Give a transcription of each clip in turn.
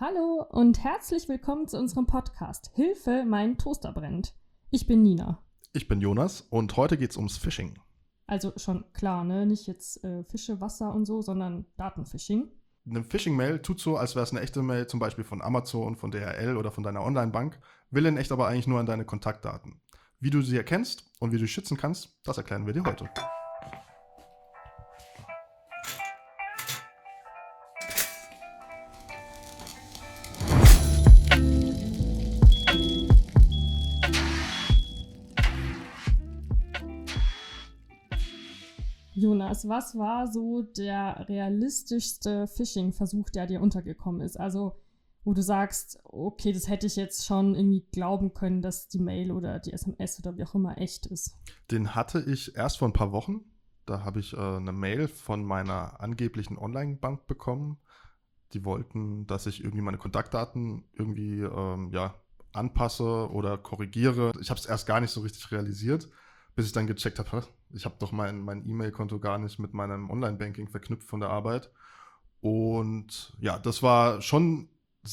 Hallo und herzlich willkommen zu unserem Podcast Hilfe, mein Toaster brennt. Ich bin Nina. Ich bin Jonas und heute geht's ums Phishing. Also schon klar, ne? Nicht jetzt Fische, Wasser und so, sondern Datenphishing. Eine Phishing-Mail tut so, als wäre es eine echte Mail, zum Beispiel von Amazon, von DHL oder von deiner Online-Bank, will in echt aber eigentlich nur an deine Kontaktdaten. Wie du sie erkennst und wie du sie schützen kannst, das erklären wir dir heute. Jonas, was war so der realistischste Phishing-Versuch, der dir untergekommen ist? Also, wo du sagst, okay, das hätte ich jetzt schon irgendwie glauben können, dass die Mail oder die SMS oder wie auch immer echt ist. Den hatte ich erst vor ein paar Wochen. Da habe ich eine Mail von meiner angeblichen Online-Bank bekommen. Die wollten, dass ich irgendwie meine Kontaktdaten irgendwie anpasse oder korrigiere. Ich habe es erst gar nicht so richtig realisiert, bis ich dann gecheckt habe, ich habe doch mein E-Mail-Konto gar nicht mit meinem Online-Banking verknüpft von der Arbeit. Und ja, das war schon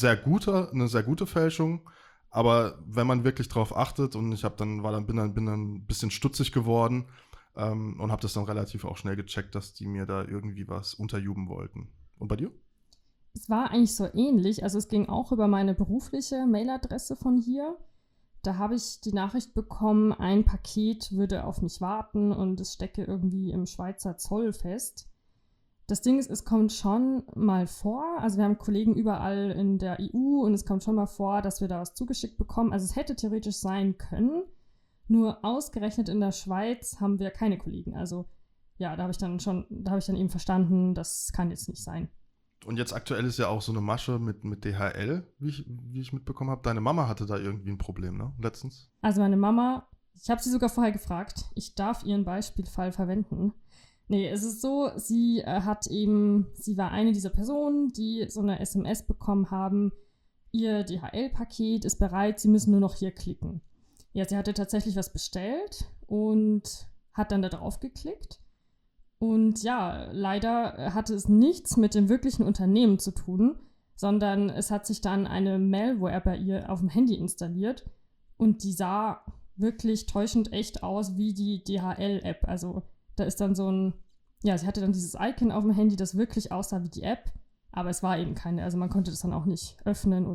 eine sehr gute Fälschung. Aber wenn man wirklich drauf achtet und bin dann ein bisschen stutzig geworden und habe das dann relativ auch schnell gecheckt, dass die mir da irgendwie was unterjubeln wollten. Und bei dir? Es war eigentlich so ähnlich. Also es ging auch über meine berufliche Mailadresse von hier. Da habe ich die Nachricht bekommen, ein Paket würde auf mich warten und es stecke irgendwie im Schweizer Zoll fest. Das Ding ist, es kommt schon mal vor, also wir haben Kollegen überall in der EU und es kommt schon mal vor, dass wir da was zugeschickt bekommen. Also es hätte theoretisch sein können, nur ausgerechnet in der Schweiz haben wir keine Kollegen. Also ja, da habe ich dann eben verstanden, das kann jetzt nicht sein. Und jetzt aktuell ist ja auch so eine Masche mit DHL, wie ich mitbekommen habe. Deine Mama hatte da irgendwie ein Problem, ne? Letztens. Also meine Mama, ich habe sie sogar vorher gefragt, ich darf ihren Beispielfall verwenden. Nee, es ist so, sie war eine dieser Personen, die so eine SMS bekommen haben, ihr DHL-Paket ist bereit, sie müssen nur noch hier klicken. Ja, sie hatte tatsächlich was bestellt und hat dann da drauf geklickt. Und ja, leider hatte es nichts mit dem wirklichen Unternehmen zu tun, sondern es hat sich dann eine Malware bei ihr auf dem Handy installiert und die sah wirklich täuschend echt aus wie die DHL-App. Also da ist dann sie hatte dann dieses Icon auf dem Handy, das wirklich aussah wie die App, aber es war eben keine. Also man konnte das dann auch nicht öffnen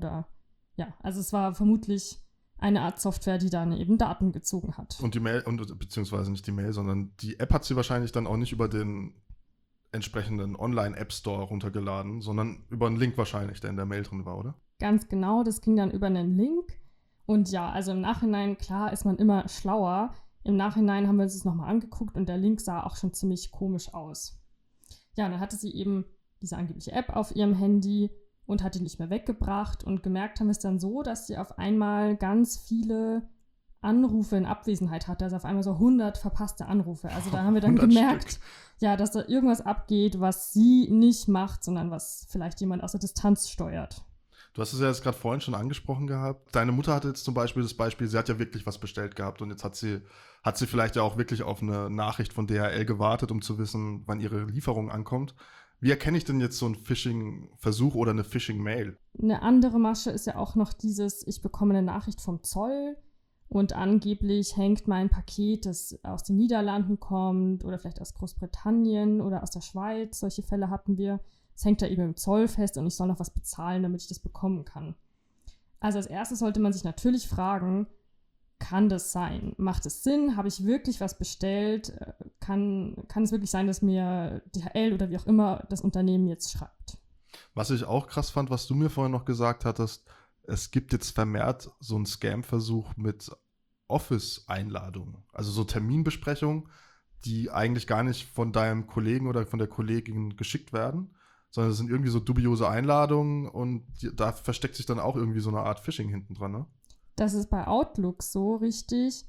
also es war vermutlich eine Art Software, die dann eben Daten gezogen hat. Und die Mail, beziehungsweise nicht die Mail, sondern die App hat sie wahrscheinlich dann auch nicht über den entsprechenden Online-App-Store runtergeladen, sondern über einen Link wahrscheinlich, der in der Mail drin war, oder? Ganz genau, das ging dann über einen Link. Und ja, also im Nachhinein, klar, ist man immer schlauer. Im Nachhinein haben wir uns das nochmal angeguckt und der Link sah auch schon ziemlich komisch aus. Ja, und dann hatte sie eben diese angebliche App auf ihrem Handy und hat die nicht mehr weggebracht und gemerkt haben wir es dann so, dass sie auf einmal ganz viele Anrufe in Abwesenheit hatte, also auf einmal so 100 verpasste Anrufe. Also da haben wir dann gemerkt, ja, dass da irgendwas abgeht, was sie nicht macht, sondern was vielleicht jemand aus der Distanz steuert. Du hast es ja jetzt gerade vorhin schon angesprochen gehabt. Deine Mutter hatte jetzt zum Beispiel sie hat ja wirklich was bestellt gehabt und jetzt hat sie vielleicht ja auch wirklich auf eine Nachricht von DHL gewartet, um zu wissen, wann ihre Lieferung ankommt. Wie erkenne ich denn jetzt so einen Phishing-Versuch oder eine Phishing-Mail? Eine andere Masche ist ja auch noch ich bekomme eine Nachricht vom Zoll und angeblich hängt mein Paket, das aus den Niederlanden kommt oder vielleicht aus Großbritannien oder aus der Schweiz. Solche Fälle hatten wir. Es hängt da eben im Zoll fest und ich soll noch was bezahlen, damit ich das bekommen kann. Also als erstes sollte man sich natürlich fragen, kann das sein? Macht es Sinn? Habe ich wirklich was bestellt? Kann es wirklich sein, dass mir DHL oder wie auch immer das Unternehmen jetzt schreibt? Was ich auch krass fand, was du mir vorhin noch gesagt hattest, es gibt jetzt vermehrt so einen Scam-Versuch mit Office-Einladungen. Also so Terminbesprechungen, die eigentlich gar nicht von deinem Kollegen oder von der Kollegin geschickt werden, sondern es sind irgendwie so dubiose Einladungen und da versteckt sich dann auch irgendwie so eine Art Phishing hinten dran, ne? Das ist bei Outlook so richtig.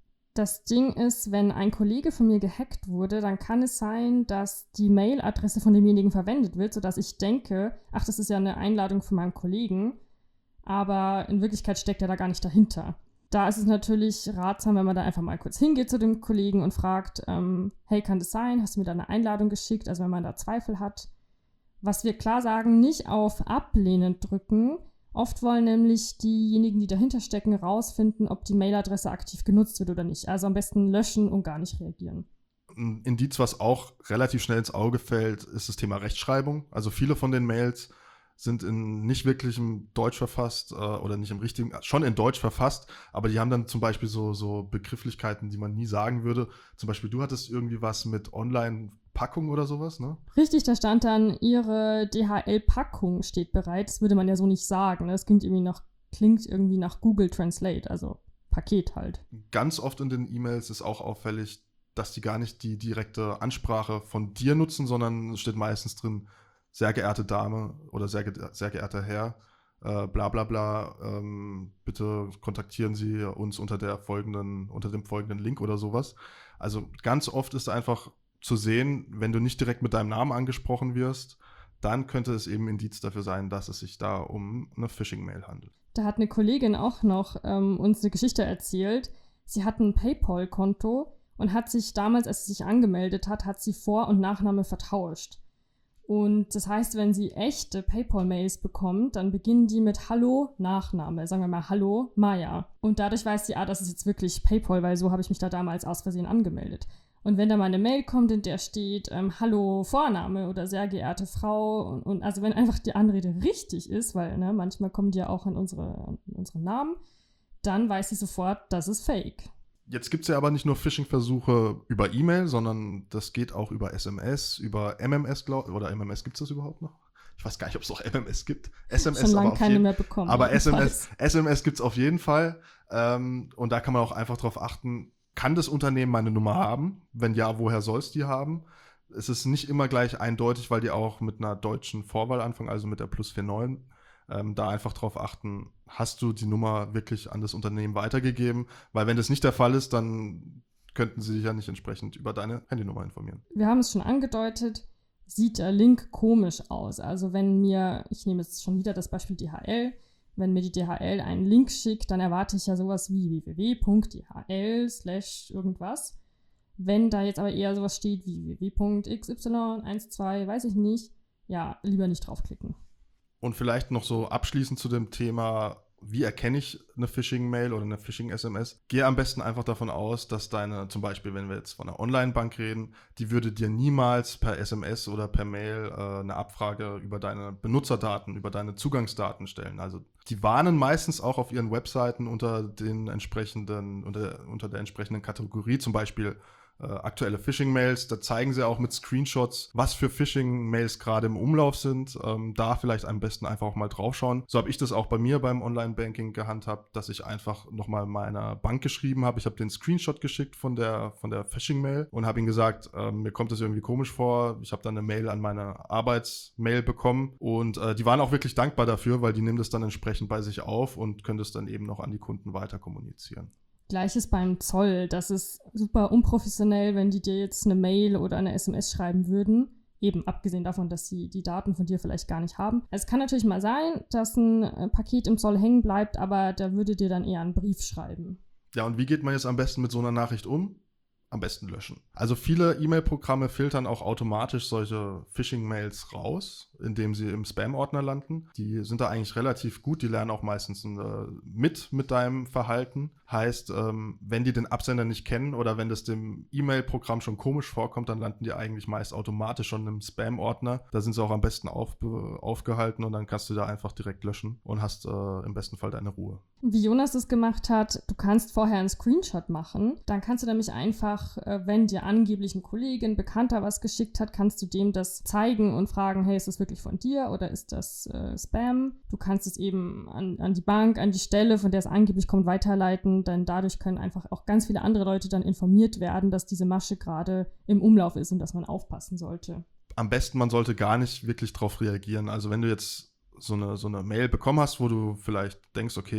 Das Ding ist, wenn ein Kollege von mir gehackt wurde, dann kann es sein, dass die Mailadresse von demjenigen verwendet wird, sodass ich denke, ach, das ist ja eine Einladung von meinem Kollegen, aber in Wirklichkeit steckt er da gar nicht dahinter. Da ist es natürlich ratsam, wenn man da einfach mal kurz hingeht zu dem Kollegen und fragt, hey, kann das sein? Hast du mir da eine Einladung geschickt? Also wenn man da Zweifel hat. Was wir klar sagen, nicht auf Ablehnen drücken. Oft wollen nämlich diejenigen, die dahinter stecken, rausfinden, ob die Mailadresse aktiv genutzt wird oder nicht. Also am besten löschen und gar nicht reagieren. Ein Indiz, was auch relativ schnell ins Auge fällt, ist das Thema Rechtschreibung. Also viele von den Mails sind in nicht wirklich im Deutsch verfasst oder nicht im richtigen, schon in Deutsch verfasst, aber die haben dann zum Beispiel so Begrifflichkeiten, die man nie sagen würde. Zum Beispiel, du hattest irgendwie was mit Online-Packung oder sowas, ne? Richtig, da stand dann, Ihre DHL-Packung steht bereit. Das würde man ja so nicht sagen. Das klingt irgendwie nach Google Translate, also Paket halt. Ganz oft in den E-Mails ist auch auffällig, dass die gar nicht die direkte Ansprache von dir nutzen, sondern es steht meistens drin, sehr geehrte Dame oder sehr geehrter Herr, bla bla bla, bitte kontaktieren Sie uns unter dem folgenden Link oder sowas. Also ganz oft ist einfach zu sehen, wenn du nicht direkt mit deinem Namen angesprochen wirst, dann könnte es eben Indiz dafür sein, dass es sich da um eine Phishing-Mail handelt. Da hat eine Kollegin auch noch uns eine Geschichte erzählt. Sie hat ein PayPal-Konto und hat sich damals, als sie sich angemeldet hat sie Vor- und Nachname vertauscht. Und das heißt, wenn sie echte PayPal-Mails bekommt, dann beginnen die mit Hallo, Nachname. Sagen wir mal Hallo, Maya. Und dadurch weiß sie, das ist jetzt wirklich PayPal, weil so habe ich mich da damals aus Versehen angemeldet. Und wenn da mal eine Mail kommt, in der steht Hallo, Vorname oder sehr geehrte Frau, und also wenn einfach die Anrede richtig ist, weil manchmal kommen die ja auch in unseren Namen, dann weiß sie sofort, das ist Fake. Jetzt gibt es ja aber nicht nur Phishing-Versuche über E-Mail, sondern das geht auch über SMS, über MMS, oder MMS gibt es das überhaupt noch? Ich weiß gar nicht, ob es noch MMS gibt. SMS schon lange keine mehr bekommen. Aber SMS gibt es auf jeden Fall. Und da kann man auch einfach drauf achten, kann das Unternehmen meine Nummer haben? Wenn ja, woher soll es die haben? Es ist nicht immer gleich eindeutig, weil die auch mit einer deutschen Vorwahl anfangen, also mit der +49. Da einfach drauf achten, hast du die Nummer wirklich an das Unternehmen weitergegeben? Weil wenn das nicht der Fall ist, dann könnten sie dich ja nicht entsprechend über deine Handynummer informieren. Wir haben es schon angedeutet, sieht der Link komisch aus. Also ich nehme jetzt schon wieder das Beispiel DHL, wenn mir die DHL einen Link schickt, dann erwarte ich ja sowas wie www.dhl/ irgendwas. Wenn da jetzt aber eher sowas steht wie www.xy12, weiß ich nicht, ja, lieber nicht draufklicken. Und vielleicht noch so abschließend zu dem Thema, wie erkenne ich eine Phishing-Mail oder eine Phishing-SMS? Gehe am besten einfach davon aus, dass zum Beispiel, wenn wir jetzt von einer Online-Bank reden, die würde dir niemals per SMS oder per Mail eine Abfrage über deine Benutzerdaten, über deine Zugangsdaten stellen. Also die warnen meistens auch auf ihren Webseiten unter der entsprechenden Kategorie, zum Beispiel aktuelle Phishing-Mails, da zeigen sie auch mit Screenshots, was für Phishing-Mails gerade im Umlauf sind. Da vielleicht am besten einfach auch mal draufschauen. So habe ich das auch bei mir beim Online-Banking gehandhabt, dass ich einfach nochmal meiner Bank geschrieben habe. Ich habe den Screenshot geschickt von der Phishing-Mail und habe ihnen gesagt, mir kommt das irgendwie komisch vor. Ich habe dann eine Mail an meine Arbeitsmail bekommen und die waren auch wirklich dankbar dafür, weil die nehmen das dann entsprechend bei sich auf und können das dann eben noch an die Kunden weiter kommunizieren. Gleiches beim Zoll. Das ist super unprofessionell, wenn die dir jetzt eine Mail oder eine SMS schreiben würden. Eben abgesehen davon, dass sie die Daten von dir vielleicht gar nicht haben. Es kann natürlich mal sein, dass ein Paket im Zoll hängen bleibt, aber da würde dir dann eher einen Brief schreiben. Ja, und wie geht man jetzt am besten mit so einer Nachricht um? Am besten löschen. Also viele E-Mail-Programme filtern auch automatisch solche Phishing-Mails raus, indem sie im Spam-Ordner landen. Die sind da eigentlich relativ gut, die lernen auch meistens mit deinem Verhalten. Heißt, wenn die den Absender nicht kennen oder wenn das dem E-Mail-Programm schon komisch vorkommt, dann landen die eigentlich meist automatisch schon im Spam-Ordner. Da sind sie auch am besten aufgehalten und dann kannst du da einfach direkt löschen und hast im besten Fall deine Ruhe. Wie Jonas es gemacht hat, du kannst vorher einen Screenshot machen, dann kannst du nämlich einfach, wenn dir angeblich ein Kollege, ein Bekannter was geschickt hat, kannst du dem das zeigen und fragen, hey, ist das wirklich von dir oder ist das Spam? Du kannst es eben an die Bank, an die Stelle, von der es angeblich kommt, weiterleiten, denn dadurch können einfach auch ganz viele andere Leute dann informiert werden, dass diese Masche gerade im Umlauf ist und dass man aufpassen sollte. Am besten, man sollte gar nicht wirklich drauf reagieren. Also wenn du jetzt so eine Mail bekommen hast, wo du vielleicht denkst, okay,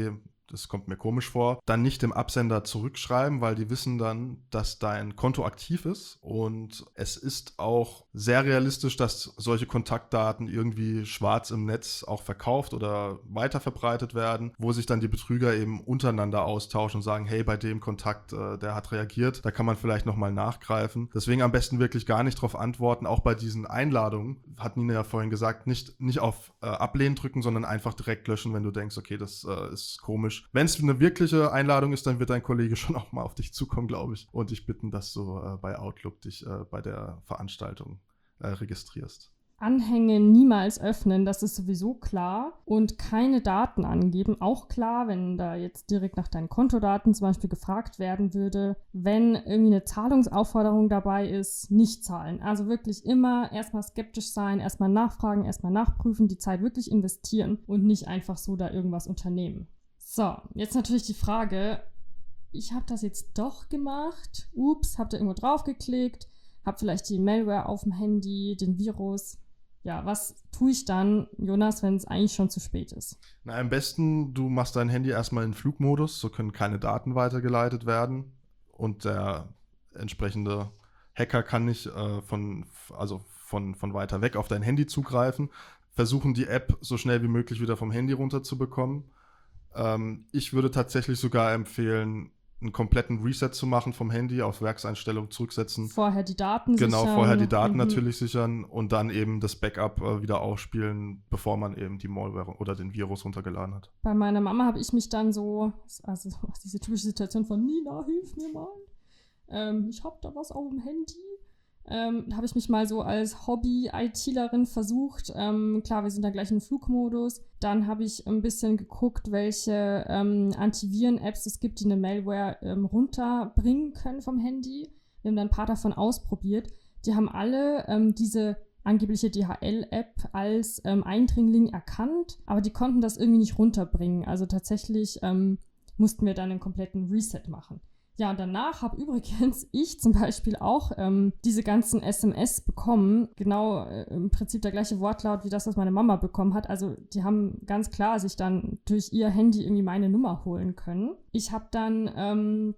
das kommt mir komisch vor, dann nicht dem Absender zurückschreiben, weil die wissen dann, dass dein Konto aktiv ist. Und es ist auch sehr realistisch, dass solche Kontaktdaten irgendwie schwarz im Netz auch verkauft oder weiterverbreitet werden, wo sich dann die Betrüger eben untereinander austauschen und sagen, hey, bei dem Kontakt, der hat reagiert, da kann man vielleicht nochmal nachgreifen. Deswegen am besten wirklich gar nicht drauf antworten, auch bei diesen Einladungen, hat Nina ja vorhin gesagt, nicht auf Ablehnen drücken, sondern einfach direkt löschen, wenn du denkst, okay, das ist komisch. Wenn es eine wirkliche Einladung ist, dann wird dein Kollege schon auch mal auf dich zukommen, glaube ich, und dich bitten, dass du bei Outlook dich bei der Veranstaltung registrierst. Anhänge niemals öffnen, das ist sowieso klar. Und keine Daten angeben, auch klar, wenn da jetzt direkt nach deinen Kontodaten zum Beispiel gefragt werden würde. Wenn irgendwie eine Zahlungsaufforderung dabei ist, nicht zahlen. Also wirklich immer erstmal skeptisch sein, erstmal nachfragen, erstmal nachprüfen, die Zeit wirklich investieren und nicht einfach so da irgendwas unternehmen. So, jetzt natürlich die Frage, ich habe das jetzt doch gemacht. Ups, habt ihr irgendwo draufgeklickt? Hab vielleicht die Malware auf dem Handy, den Virus. Ja, was tue ich dann, Jonas, wenn es eigentlich schon zu spät ist? Na, am besten, du machst dein Handy erstmal in Flugmodus, so können keine Daten weitergeleitet werden und der entsprechende Hacker kann nicht von weiter weg auf dein Handy zugreifen. Versuchen die App so schnell wie möglich wieder vom Handy runterzubekommen. Ich würde tatsächlich sogar empfehlen, einen kompletten Reset zu machen vom Handy, auf Werkseinstellung zurücksetzen. Vorher die Daten sichern. Genau, vorher die Daten natürlich sichern und dann eben das Backup wieder ausspielen, bevor man eben die Malware oder den Virus runtergeladen hat. Bei meiner Mama habe ich mich dann so, also diese typische Situation von Nina, hilf mir mal. Ich habe da was auf dem Handy. Habe ich mich mal so als Hobby-ITlerin versucht. Klar, wir sind da gleich im Flugmodus. Dann habe ich ein bisschen geguckt, welche Antiviren-Apps es gibt, die eine Malware runterbringen können vom Handy. Wir haben dann ein paar davon ausprobiert. Die haben alle diese angebliche DHL-App als Eindringling erkannt, aber die konnten das irgendwie nicht runterbringen. Also tatsächlich mussten wir dann einen kompletten Reset machen. Ja, und danach habe übrigens ich zum Beispiel auch diese ganzen SMS bekommen. Genau im Prinzip der gleiche Wortlaut wie das, was meine Mama bekommen hat. Also die haben ganz klar sich dann durch ihr Handy irgendwie meine Nummer holen können. Ich habe dann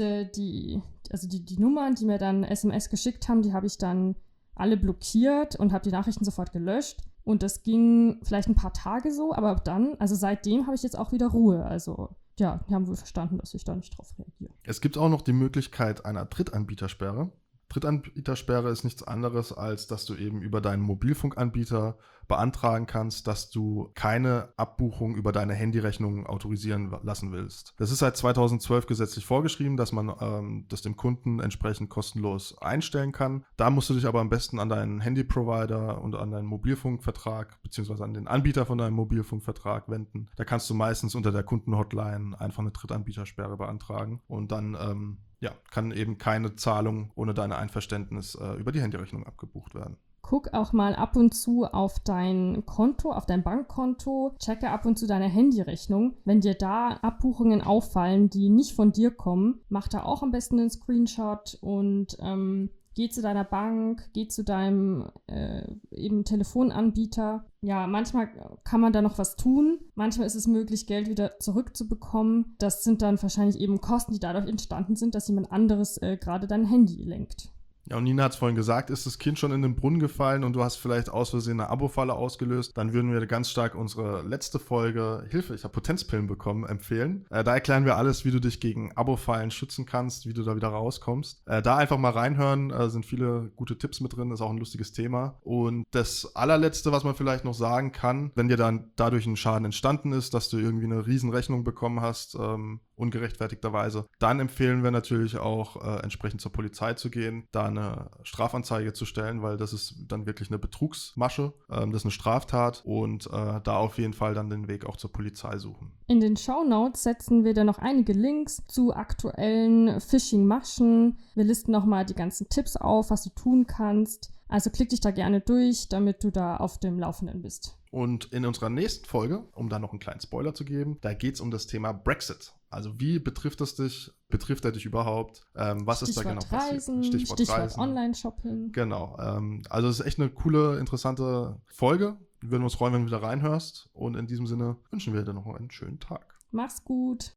die Nummern, die mir dann SMS geschickt haben, die habe ich dann alle blockiert und habe die Nachrichten sofort gelöscht. Und das ging vielleicht ein paar Tage so, aber dann, also seitdem habe ich jetzt auch wieder Ruhe. Also ja, die haben wohl verstanden, dass ich da nicht drauf reagiere. Es gibt auch noch die Möglichkeit einer Drittanbietersperre. Drittanbietersperre ist nichts anderes, als dass du eben über deinen Mobilfunkanbieter beantragen kannst, dass du keine Abbuchung über deine Handyrechnung autorisieren lassen willst. Das ist seit 2012 gesetzlich vorgeschrieben, dass man das dem Kunden entsprechend kostenlos einstellen kann. Da musst du dich aber am besten an deinen Handyprovider und an deinen Mobilfunkvertrag beziehungsweise an den Anbieter von deinem Mobilfunkvertrag wenden. Da kannst du meistens unter der Kundenhotline einfach eine Drittanbietersperre beantragen und dann kann eben keine Zahlung ohne dein Einverständnis über die Handyrechnung abgebucht werden. Guck auch mal ab und zu auf dein Konto, auf dein Bankkonto, checke ab und zu deine Handyrechnung. Wenn dir da Abbuchungen auffallen, die nicht von dir kommen, mach da auch am besten einen Screenshot und geh zu deiner Bank, geh zu deinem eben Telefonanbieter. Ja, manchmal kann man da noch was tun. Manchmal ist es möglich, Geld wieder zurückzubekommen. Das sind dann wahrscheinlich eben Kosten, die dadurch entstanden sind, dass jemand anderes gerade dein Handy lenkt. Ja, und Nina hat es vorhin gesagt, ist das Kind schon in den Brunnen gefallen und du hast vielleicht aus Versehen eine Abo-Falle ausgelöst, dann würden wir ganz stark unsere letzte Folge Hilfe, ich habe Potenzpillen bekommen, empfehlen. Da erklären wir alles, wie du dich gegen Abo-Fallen schützen kannst, wie du da wieder rauskommst. Da einfach mal reinhören, sind viele gute Tipps mit drin, ist auch ein lustiges Thema. Und das allerletzte, was man vielleicht noch sagen kann, wenn dir dann dadurch ein Schaden entstanden ist, dass du irgendwie eine Riesenrechnung bekommen hast, ungerechtfertigterweise, dann empfehlen wir natürlich auch entsprechend zur Polizei zu gehen, da eine Strafanzeige zu stellen, weil das ist dann wirklich eine Betrugsmasche, das ist eine Straftat und da auf jeden Fall dann den Weg auch zur Polizei suchen. In den Shownotes setzen wir dann noch einige Links zu aktuellen Phishing-Maschen. Wir listen nochmal die ganzen Tipps auf, was du tun kannst. Also klick dich da gerne durch, damit du da auf dem Laufenden bist. Und in unserer nächsten Folge, um da noch einen kleinen Spoiler zu geben, da geht es um das Thema Brexit. Also wie betrifft es dich? Betrifft er dich überhaupt? Was ist da genau passiert? Stichwort Online-Shopping. Genau. Also es ist echt eine coole, interessante Folge. Wir würden uns freuen, wenn du wieder reinhörst. Und in diesem Sinne wünschen wir dir noch einen schönen Tag. Mach's gut.